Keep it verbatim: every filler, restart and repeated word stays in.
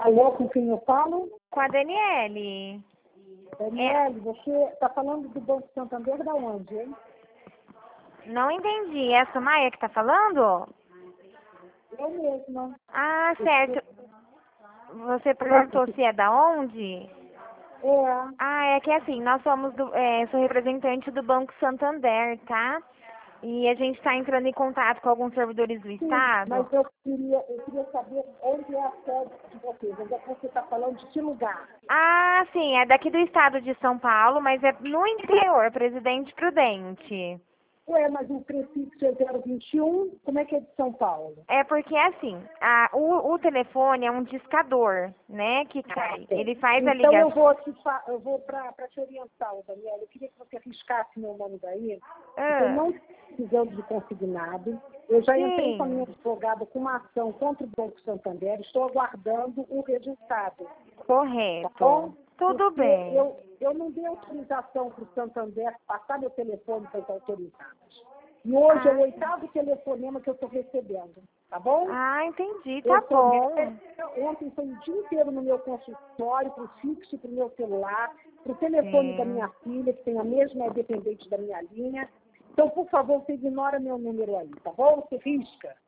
Alô, com quem eu falo? Com a Daniele. Daniele, você está falando do Banco Santander da onde, hein? Não entendi. É a Sumaia que tá falando? Eu mesma. Ah, certo. Você perguntou se é da onde? É. Ah, é que assim, nós somos do, é, sou representante do Banco Santander, tá? E a gente está entrando em contato com alguns servidores do Sim, Estado. mas eu queria, eu queria saber onde é a sede de vocês. Onde é que você está falando, de que lugar? Ah, sim, é daqui do estado de São Paulo, mas é no interior, Presidente Prudente. Ué, mas o prefixo é zero vinte e um, como é que é de São Paulo? É porque assim, a, o, o telefone é um discador, né, que cai. Ele faz a Então eu ligação. vou, te fa- eu vou para te orientar, Daniela. Eu queria que você arriscasse meu nome daí, porque eu Ah, não estou precisando de consignado. Eu já entrei com a minha sim, advogada com uma ação contra o Banco Santander, estou aguardando o resultado, tá correto. bom? Tudo Porque bem. eu, eu não dei autorização para o Santander passar meu telefone para as autorizadas. E hoje é o Ah, oitavo telefonema que eu estou recebendo, tá bom? ah, entendi, Eu tá sou bom. médica, ontem foi o dia inteiro no meu consultório, para o fixo, para o meu celular, para o telefone da Sim. minha filha, que tem a mesma, é dependente da minha linha. Então, por favor, você ignora meu número aí, tá bom? Você risca.